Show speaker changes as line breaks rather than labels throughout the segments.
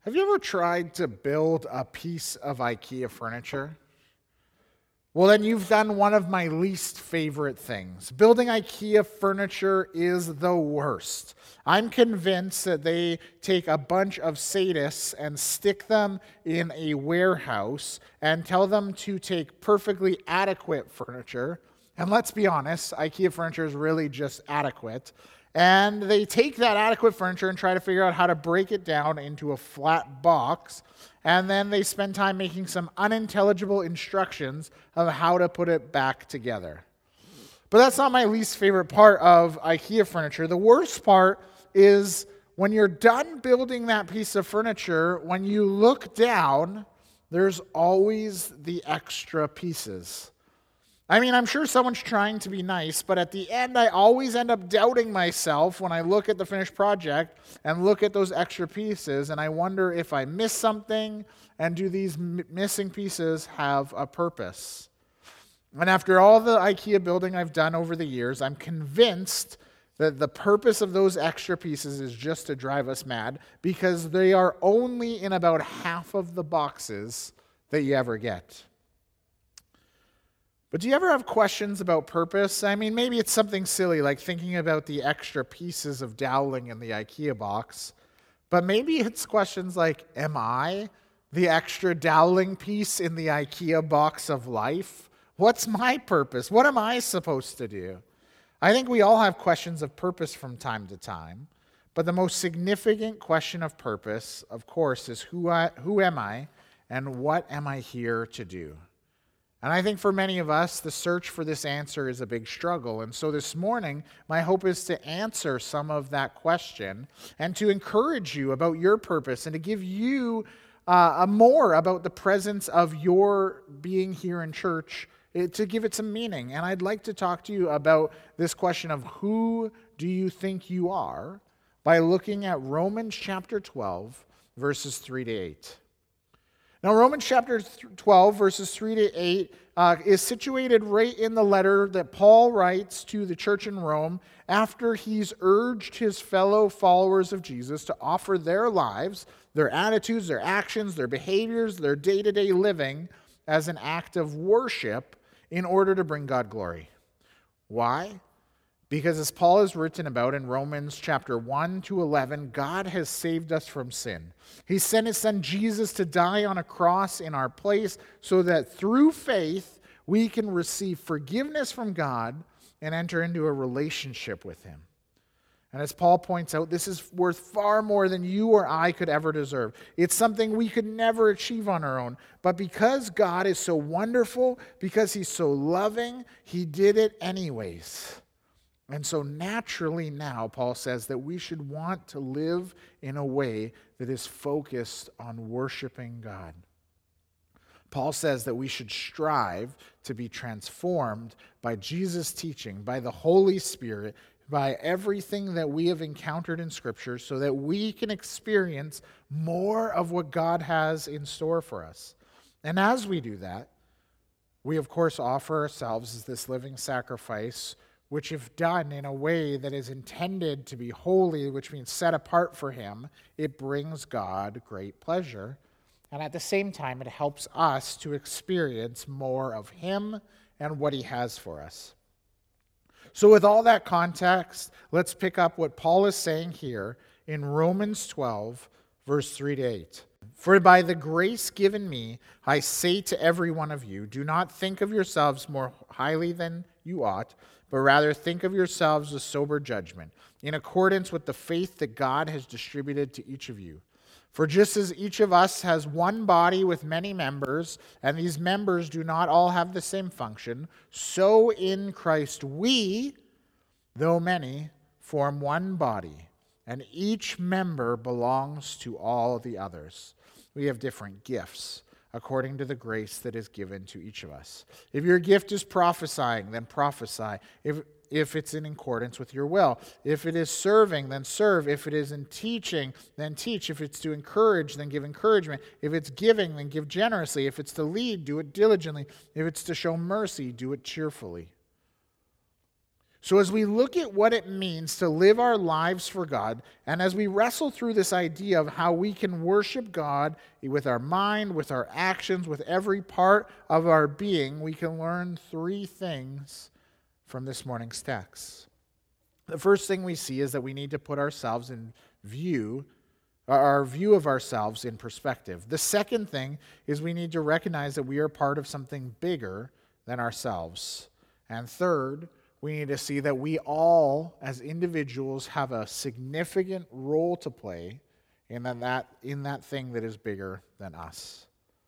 Have you ever tried to build a piece of IKEA furniture? Well, then you've done one of my least favorite things. Building IKEA furniture is the worst. I'm convinced that they take a bunch of sadists and stick them in a warehouse and tell them to take perfectly adequate furniture. And let's be honest, IKEA furniture is really just adequate. And they take that adequate furniture and try to figure out how to break it down into a flat box. And then they spend time making some unintelligible instructions of how to put it back together. But that's not my least favorite part of IKEA furniture. The worst part is when you're done building that piece of furniture, when you look down, there's always the extra pieces. I mean, I'm sure someone's trying to be nice, but at the end, I always end up doubting myself when I look at the finished project and look at those extra pieces, and I wonder if I missed something, and do these missing pieces have a purpose? And after all the IKEA building I've done over the years, I'm convinced that the purpose of those extra pieces is just to drive us mad, because they are only in about half of the boxes that you ever get. But do you ever have questions about purpose? I mean, maybe it's something silly like thinking about the extra pieces of doweling in the IKEA box. But maybe it's questions like, am I the extra doweling piece in the IKEA box of life? What's my purpose? What am I supposed to do? I think we all have questions of purpose from time to time. But the most significant question of purpose, of course, is who am I and what am I here to do? And I think for many of us, the search for this answer is a big struggle. And so this morning, my hope is to answer some of that question and to encourage you about your purpose and to give you more about the presence of your being here in church, to give it some meaning. And I'd like to talk to you about this question of who do you think you are by looking at Romans chapter 12, verses 3 to 8. Now, Romans chapter 12, verses 3 to 8, is situated right in the letter that Paul writes to the church in Rome after he's urged his fellow followers of Jesus to offer their lives, their attitudes, their actions, their behaviors, their day-to-day living as an act of worship in order to bring God glory. Why? Because as Paul has written about in Romans chapter 1 to 11, God has saved us from sin. He sent his son Jesus to die on a cross in our place so that through faith we can receive forgiveness from God and enter into a relationship with him. And as Paul points out, this is worth far more than you or I could ever deserve. It's something we could never achieve on our own. But because God is so wonderful, because he's so loving, he did it anyways. And so naturally now, Paul says that we should want to live in a way that is focused on worshiping God. Paul says that we should strive to be transformed by Jesus' teaching, by the Holy Spirit, by everything that we have encountered in Scripture, so that we can experience more of what God has in store for us. And as we do that, we of course offer ourselves as this living sacrifice, which if done in a way that is intended to be holy, which means set apart for him, it brings God great pleasure. And at the same time, it helps us to experience more of him and what he has for us. So with all that context, let's pick up what Paul is saying here in Romans 12, verse 3 to 8. For by the grace given me, I say to every one of you, do not think of yourselves more highly than you ought, but rather think of yourselves with sober judgment, in accordance with the faith that God has distributed to each of you. For just as each of us has one body with many members, and these members do not all have the same function, so in Christ we, though many, form one body, and each member belongs to all the others. We have different gifts according to the grace that is given to each of us. If your gift is prophesying, then prophesy. If it's in accordance with your will. If it is serving, then serve. If it is in teaching, then teach. If it's to encourage, then give encouragement. If it's giving, then give generously. If it's to lead, do it diligently. If it's to show mercy, do it cheerfully. So as we look at what it means to live our lives for God, and as we wrestle through this idea of how we can worship God with our mind, with our actions, with every part of our being, we can learn three things from this morning's text. The first thing we see is that we need to put ourselves in view, our view of ourselves in perspective. The second thing is we need to recognize that we are part of something bigger than ourselves. And third, we need to see that we all, as individuals, have a significant role to play in that thing that is bigger than us.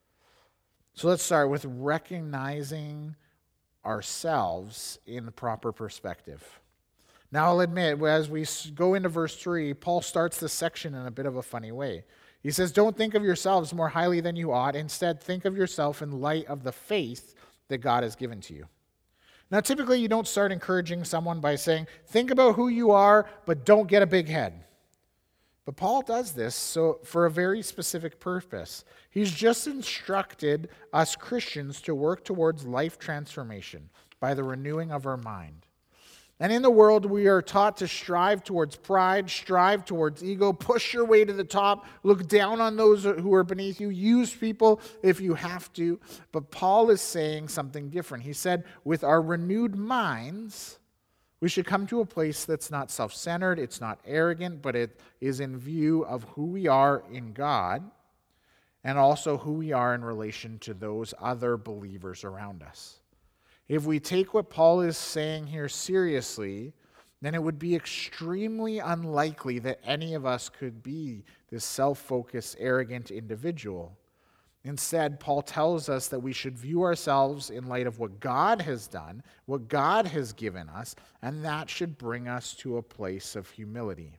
So let's start with recognizing ourselves in the proper perspective. Now, I'll admit, as we go into verse 3, Paul starts this section in a bit of a funny way. He says, "Don't think of yourselves more highly than you ought. Instead, think of yourself in light of the faith that God has given to you." Now, typically, you don't start encouraging someone by saying, think about who you are, but don't get a big head. But Paul does this for a very specific purpose. He's just instructed us Christians to work towards life transformation by the renewing of our mind. And in the world, we are taught to strive towards pride, strive towards ego, push your way to the top, look down on those who are beneath you, use people if you have to. But Paul is saying something different. He said, with our renewed minds, we should come to a place that's not self-centered, it's not arrogant, but it is in view of who we are in God and also who we are in relation to those other believers around us. If we take what Paul is saying here seriously, then it would be extremely unlikely that any of us could be this self-focused, arrogant individual. Instead, Paul tells us that we should view ourselves in light of what God has done, what God has given us, and that should bring us to a place of humility.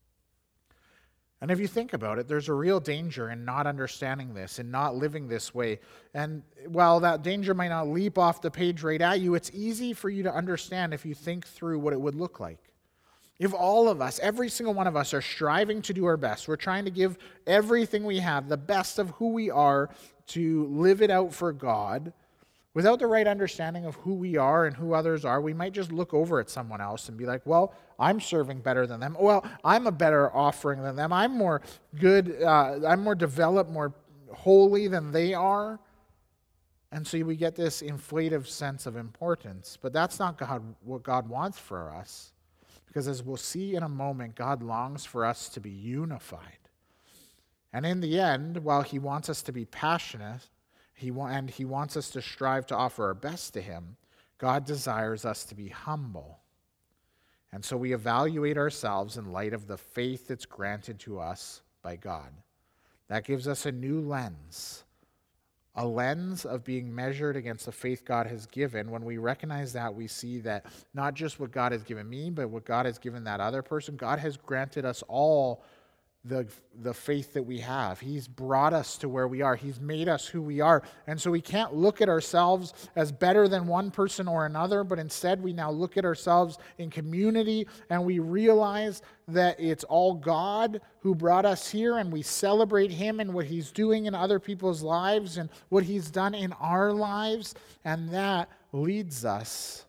And if you think about it, there's a real danger in not understanding this and not living this way. And while that danger might not leap off the page right at you, it's easy for you to understand if you think through what it would look like. If all of us, every single one of us, are striving to do our best, we're trying to give everything we have, the best of who we are, to live it out for God, without the right understanding of who we are and who others are, we might just look over at someone else and be like, well, I'm serving better than them. Well, I'm a better offering than them. I'm more good, I'm more developed, more holy than they are. And so we get this inflated sense of importance. But that's not what God wants for us. Because as we'll see in a moment, God longs for us to be unified. And in the end, while he wants us to be passionate, he wants us to strive to offer our best to him, God desires us to be humble. And so we evaluate ourselves in light of the faith that's granted to us by God. That gives us a new lens, a lens of being measured against the faith God has given. When we recognize that, we see that not just what God has given me, but what God has given that other person. God has granted us all the faith that we have. He's brought us to where we are. He's made us who we are. And so we can't look at ourselves as better than one person or another, but instead we now look at ourselves in community and we realize that it's all God who brought us here, and we celebrate him and what he's doing in other people's lives and what he's done in our lives. And that leads us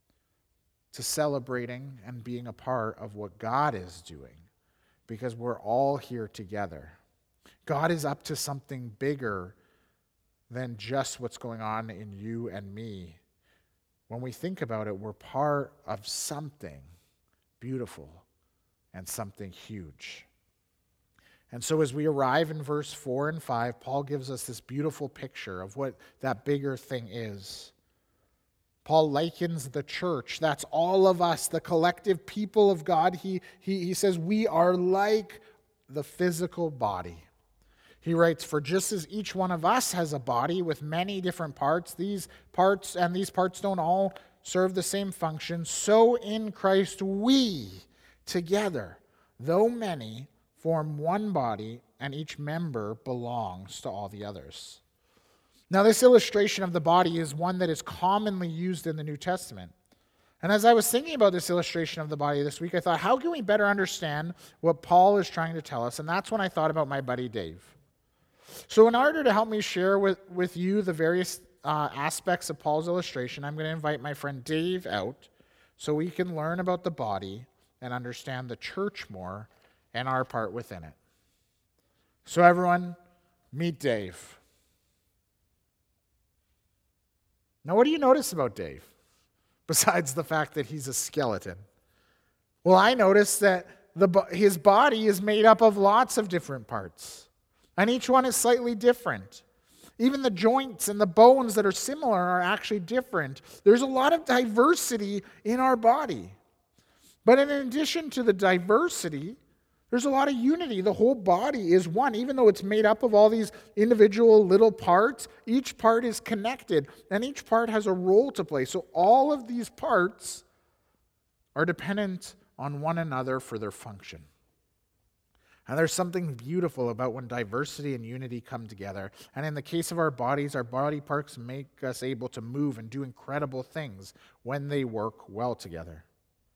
to celebrating and being a part of what God is doing. Because we're all here together. God is up to something bigger than just what's going on in you and me. When we think about it, we're part of something beautiful and something huge. And so as we arrive in verse 4 and 5, Paul gives us this beautiful picture of what that bigger thing is. Paul likens the church, that's all of us, the collective people of God. He says we are like the physical body. He writes, for just as each one of us has a body with many different parts, these parts don't all serve the same function, so in Christ we together, though many, form one body, and each member belongs to all the others. Now, this illustration of the body is one that is commonly used in the New Testament. And as I was thinking about this illustration of the body this week, I thought, how can we better understand what Paul is trying to tell us? And that's when I thought about my buddy Dave. So in order to help me share with you the various aspects of Paul's illustration, I'm going to invite my friend Dave out so we can learn about the body and understand the church more and our part within it. So everyone, meet Dave. Now, what do you notice about Dave, besides the fact that he's a skeleton? Well, I noticed that his body is made up of lots of different parts, and each one is slightly different. Even the joints and the bones that are similar are actually different. There's a lot of diversity in our body. But in addition to the diversity, there's a lot of unity. The whole body is one. Even though it's made up of all these individual little parts, each part is connected, and each part has a role to play. So all of these parts are dependent on one another for their function. And there's something beautiful about when diversity and unity come together. And in the case of our bodies, our body parts make us able to move and do incredible things when they work well together.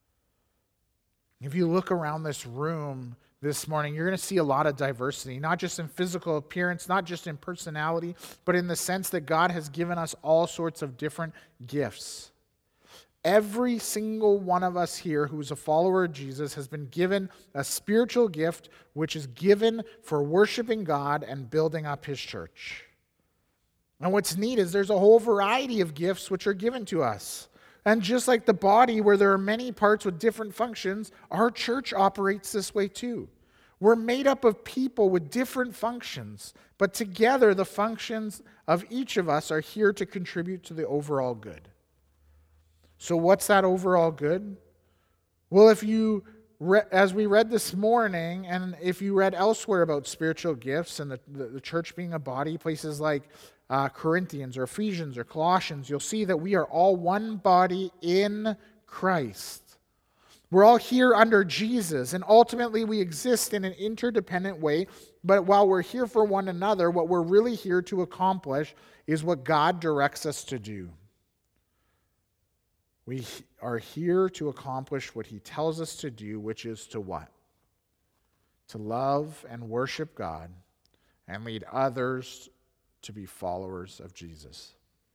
If you look around this room this morning, you're going to see a lot of diversity, not just in physical appearance, not just in personality, but in the sense that God has given us all sorts of different gifts. Every single one of us here who's a follower of Jesus has been given a spiritual gift which is given for worshiping God and building up his church. And what's neat is there's a whole variety of gifts which are given to us. And just like the body where there are many parts with different functions, our church operates this way too. We're made up of people with different functions, but together the functions of each of us are here to contribute to the overall good. So what's that overall good? Well, if you, as we read this morning, and if you read elsewhere about spiritual gifts and the church being a body, places like Corinthians or Ephesians or Colossians, you'll see that we are all one body in Christ. We're all here under Jesus, and ultimately we exist in an interdependent way, but while we're here for one another, what we're really here to accomplish is what God directs us to do. We are here to accomplish what he tells us to do, which is to what? To love and worship God and lead others to be followers of Jesus.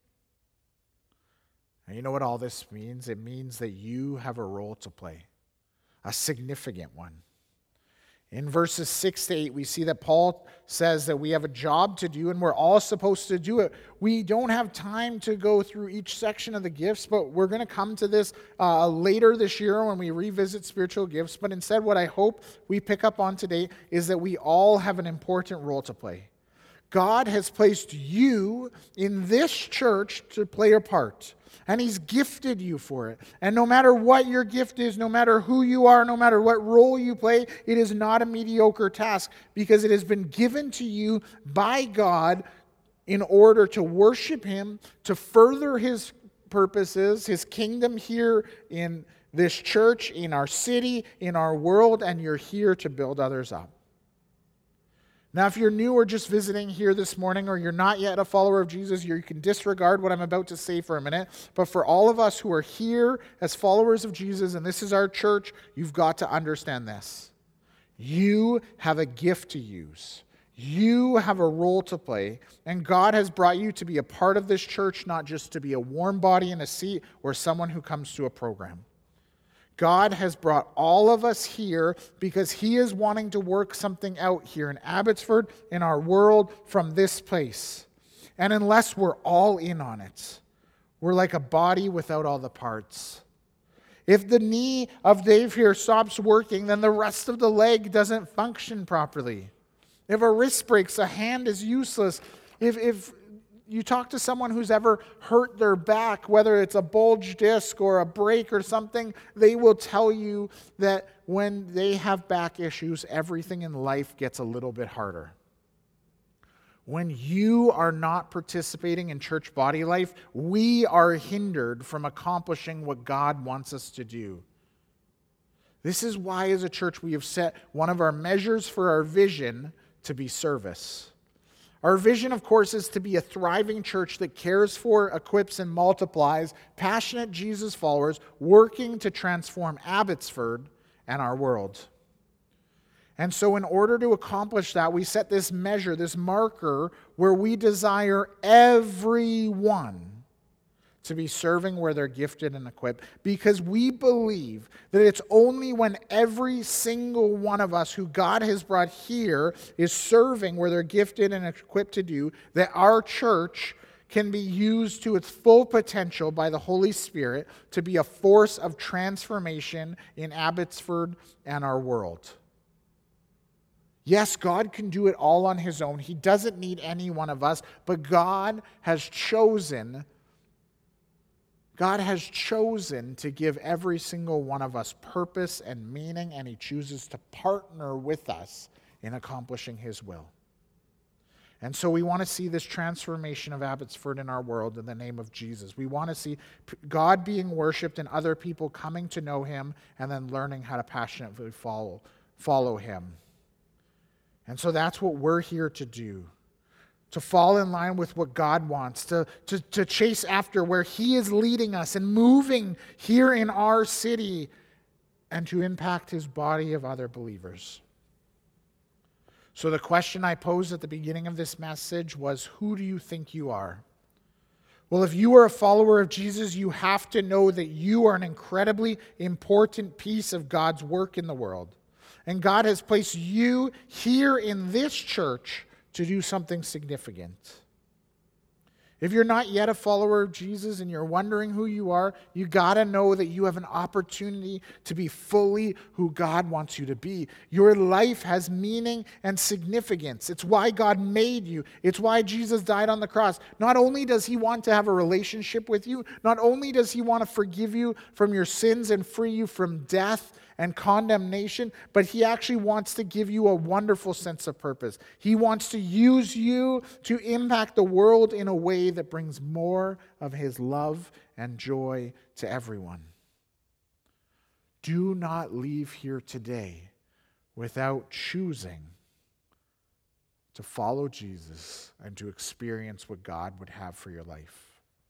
And you know what all this means? It means that you have a role to play, a significant one. In verses 6 to 8, we see that Paul says that we have a job to do and we're all supposed to do it. We don't have time to go through each section of the gifts, but we're going to come to this later this year when we revisit spiritual gifts. But instead, what I hope we pick up on today is that we all have an important role to play. God has placed you in this church to play a part. And he's gifted you for it. And no matter what your gift is, no matter who you are, no matter what role you play, it is not a mediocre task because it has been given to you by God in order to worship him, to further his purposes, his kingdom here in this church, in our city, in our world, and you're here to build others up. Now, if you're new or just visiting here this morning, or you're not yet a follower of Jesus, you can disregard what I'm about to say for a minute. But for all of us who are here as followers of Jesus, and this is our church, you've got to understand this. You have a gift to use. You have a role to play. And God has brought you to be a part of this church, not just to be a warm body in a seat or someone who comes to a program. God has brought all of us here because he is wanting to work something out here in Abbotsford, in our world, from this place. And unless we're all in on it, we're like a body without all the parts. If the knee of Dave here stops working, then the rest of the leg doesn't function properly. If a wrist breaks, a hand is useless. If you talk to someone who's ever hurt their back, whether it's a bulged disc or a break or something, they will tell you that when they have back issues, everything in life gets a little bit harder. When you are not participating in church body life, we are hindered from accomplishing what God wants us to do. This is why, as a church, we have set one of our measures for our vision to be service. Our vision, of course, is to be a thriving church that cares for, equips, and multiplies passionate Jesus followers working to transform Abbotsford and our world. And so in order to accomplish that, we set this measure, this marker, where we desire everyone to be serving where they're gifted and equipped, because we believe that it's only when every single one of us who God has brought here is serving where they're gifted and equipped to do, that our church can be used to its full potential by the Holy Spirit to be a force of transformation in Abbotsford and our world. Yes, God can do it all on his own. He doesn't need any one of us, but God has chosen to give every single one of us purpose and meaning, and he chooses to partner with us in accomplishing his will. And so we want to see this transformation of Abbotsford in our world in the name of Jesus. We want to see God being worshiped and other people coming to know him and then learning how to passionately follow him. And so that's what we're here to do. To fall in line with what God wants, to chase after where he is leading us and moving here in our city, and to impact his body of other believers. So the question I posed at the beginning of this message was, who do you think you are? Well, if you are a follower of Jesus, you have to know that you are an incredibly important piece of God's work in the world. And God has placed you here in this church to do something significant. If you're not yet a follower of Jesus and you're wondering who you are, you got to know that you have an opportunity to be fully who God wants you to be. Your life has meaning and significance. It's why God made you. It's why Jesus died on the cross. Not only does he want to have a relationship with you, not only does he want to forgive you from your sins and free you from death and condemnation, but he actually wants to give you a wonderful sense of purpose. He wants to use you to impact the world in a way that brings more of his love and joy to everyone. Do not leave here today without choosing to follow Jesus and to experience what God would have for your life.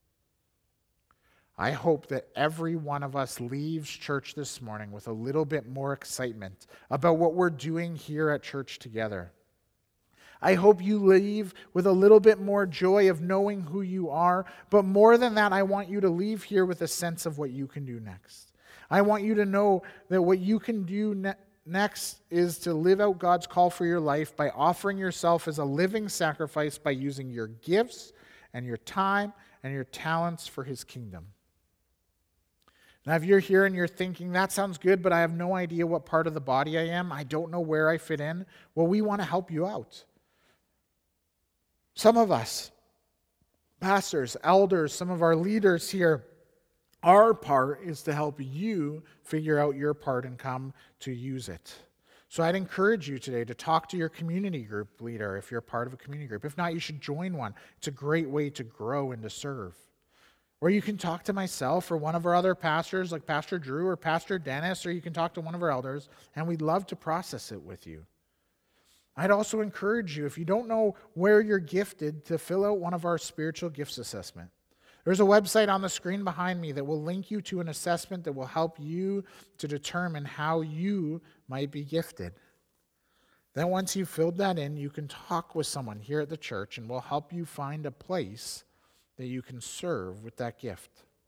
I hope that every one of us leaves church this morning with a little bit more excitement about what we're doing here at church together. I hope you leave with a little bit more joy of knowing who you are, but more than that, I want you to leave here with a sense of what you can do next. I want you to know that what you can do next is to live out God's call for your life by offering yourself as a living sacrifice by using your gifts and your time and your talents for his kingdom. Now, if you're here and you're thinking, that sounds good, but I have no idea what part of the body I am, I don't know where I fit in, well, we want to help you out. Some of us, pastors, elders, some of our leaders here, our part is to help you figure out your part and come to use it. So I'd encourage you today to talk to your community group leader if you're part of a community group. If not, you should join one. It's a great way to grow and to serve. Or you can talk to myself or one of our other pastors like Pastor Drew or Pastor Dennis, or you can talk to one of our elders, and we'd love to process it with you. I'd also encourage you, if you don't know where you're gifted, to fill out one of our spiritual gifts assessment. There's a website on the screen behind me that will link you to an assessment that will help you to determine how you might be gifted. Then once you've filled that in, you can talk with someone here at the church, and we'll help you find a place that you can serve with that gift.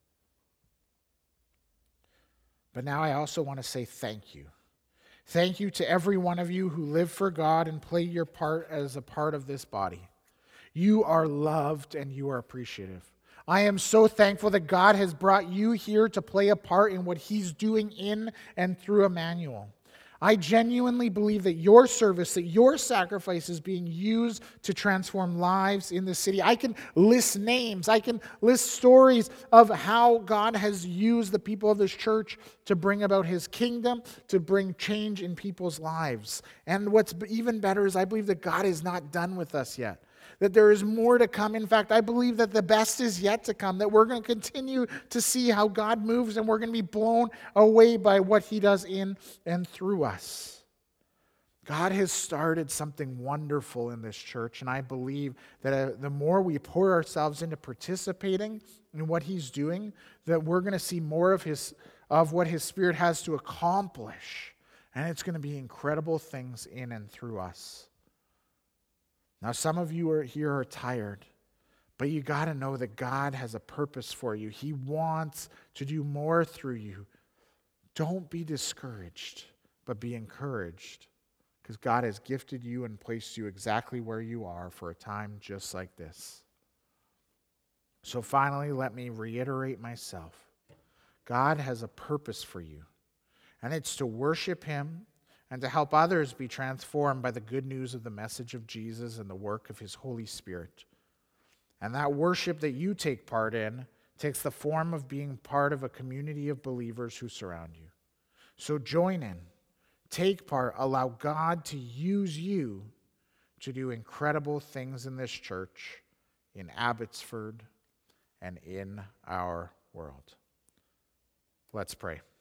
But now I also want to say thank you. Thank you to every one of you who live for God and play your part as a part of this body. You are loved and you are appreciative. I am so thankful that God has brought you here to play a part in what he's doing in and through Emmanuel. I genuinely believe that your service, that your sacrifice is being used to transform lives in the city. I can list names. I can list stories of how God has used the people of this church to bring about his kingdom, to bring change in people's lives. And what's even better is I believe that God is not done with us yet, that there is more to come. In fact, I believe that the best is yet to come, that we're going to continue to see how God moves, and we're going to be blown away by what he does in and through us. God has started something wonderful in this church, and I believe that the more we pour ourselves into participating in what he's doing, that we're going to see more of what his Spirit has to accomplish, and it's going to be incredible things in and through us. Now, some of you here are tired, But you got to know that God has a purpose for you. He wants to do more through you. Don't be discouraged, but be encouraged, because God has gifted you and placed you exactly where you are for a time just like this. So finally, let me reiterate myself. God has a purpose for you, and it's to worship him and to help others be transformed by the good news of the message of Jesus and the work of his Holy Spirit. And that worship that you take part in takes the form of being part of a community of believers who surround you. So join in, take part, allow God to use you to do incredible things in this church, in Abbotsford, and in our world. Let's pray.